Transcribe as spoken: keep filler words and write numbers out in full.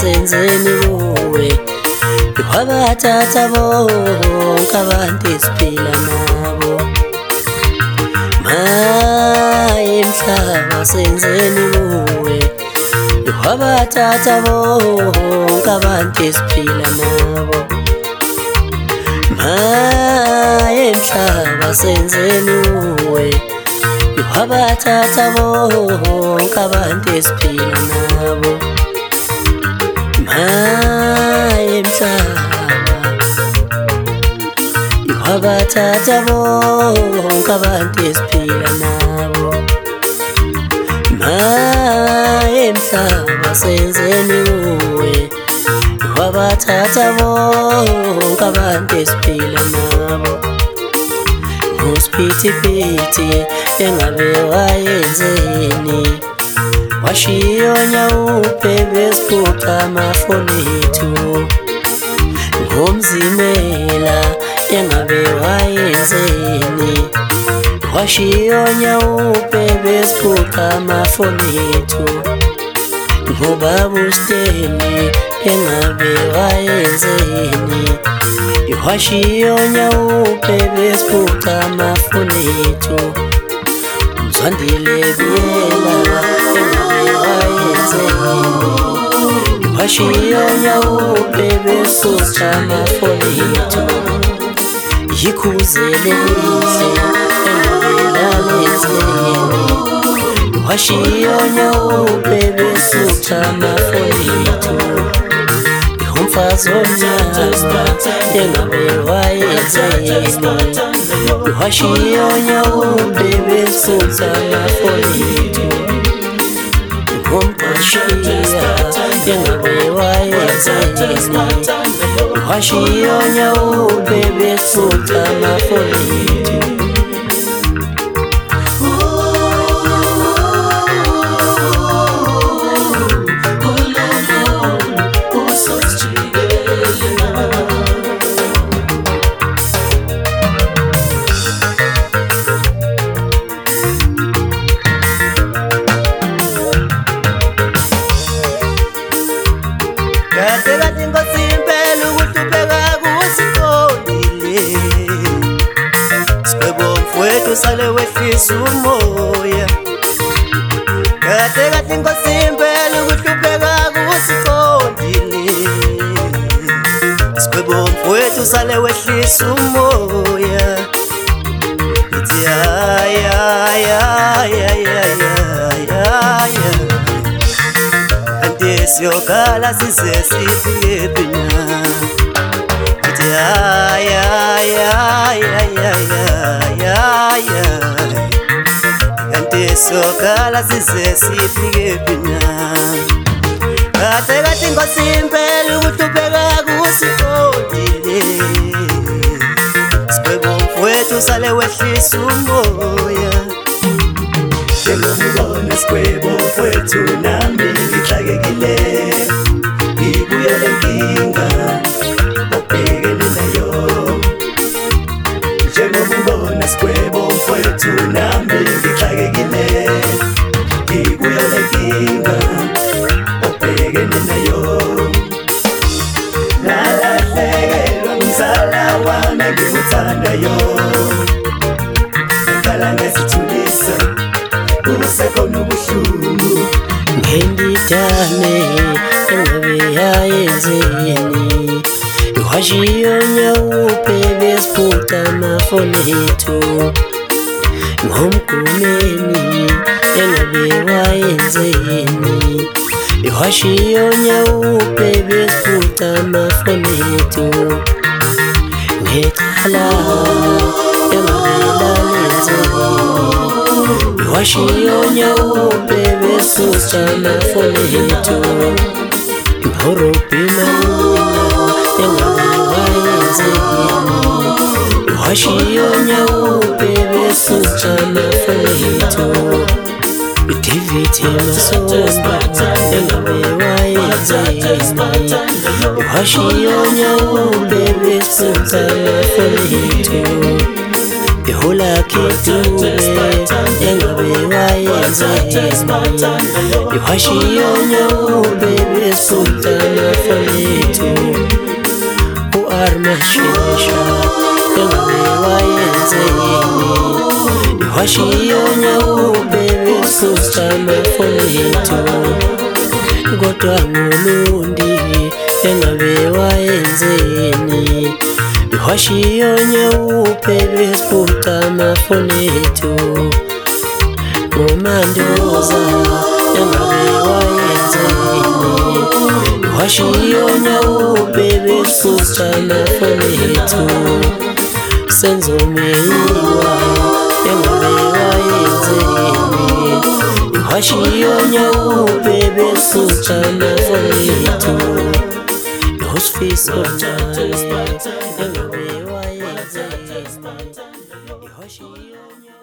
basenzeni kuwe wabathatha bonke abantu esiphila nabo maye mhlaba senzeni kuwe wabathatha bonke abantu esiphila nabo maye mhlaba senzeni kuwe wabathatha bonke abantu esiphila nabo maye mhlaba wabathatha bonke abantu esiphila nabo maye mhlaba senzeni kuwe wabathatha bonke abantu esiphila nabo ngosiphithiphithi engabe wayenzeni washiyonya uphebe esiphuca amafoni ethu ngomzimela engabe wayenzeni washiyonya uphebe esiphuca amafoni ethu ngobaba uSteni engabe wayenzeni washiyonya uphebe esiphuca amafoni ethu Mzwandile Biyela engabe wayenzeni washiyonya uphebe esiphuca amafoni ethu yikhuzele lihle engabe lalenzeni washiyonya uphebe esiphuca amafoni ethu umfazi omnyama engabe wayenzeni washiyonya uphebe esiphuca amafoni ethu umqashiya engabe wayenzeni washiyonya uphebe esiphuca amafoni ethu Kade kade inkosi impela ukuhlupheka kusiqondile Sikwebo mfowethu sale wehlisa umoya Kade kade inkosi impela ukuhlupheka kusiqondile Sikwebo mfowethu sale wehlisa umoya Ithi ya ya ya ya ya ya ya siyokhala size sifike phina Ithi ya ya ya ya ya ya ya Kanti siyokhala size sifike phina Kade kade inkosi impela ukuhlupheka kusiqondile Sikwebo mfowethu sale wehlisa umoya Njengokubona Sikwebo mfowethu nami ngihlakekile Ngibuye le nkinga obhekene nayo Njengokubona Sikwebo mfowethu nami ngihlakekile Ngibuye le nkinga obhekene nayo Nalahlekelwa ngumzala wami engimuthandayo Ngakhala ngesithulisa Usekhona ubuhlungu Ngendidane engabe yayenzeni washiyonya uphebe esiphuca amafoni ethu ngomgomeni engabe wayenzeni washiyonya uphebe esiphuca amafoni ethu ngecala engabe lalenzeni washiyonya uphebe esiphuca amafoni ethu ngorobhina engabe wayenzeni washiyonya uphebe esiphuca amafoni ethu David Masomba engabe wayenzeni washiyonya uphebe esiphuca amafoni ethu Ihola Kidube engabe wayenzeni ihwashiyonya ubebe sultana fonitu uarmashisha engabe wayenzeni ihwashiyonya ubebe sultana fonitu kodwa ngulundi engabe wayenzeni ihwashiyonya ubebe sultana fonitu Ngomandoza engabe wayenzeni ihwashiyonya ubebe sultana fonitu senzomeyiwa engabe wayenzeni ihwashiyonya ubebe sultana fonitu Nosfisotane engabe wayenzeni ihwashiyonya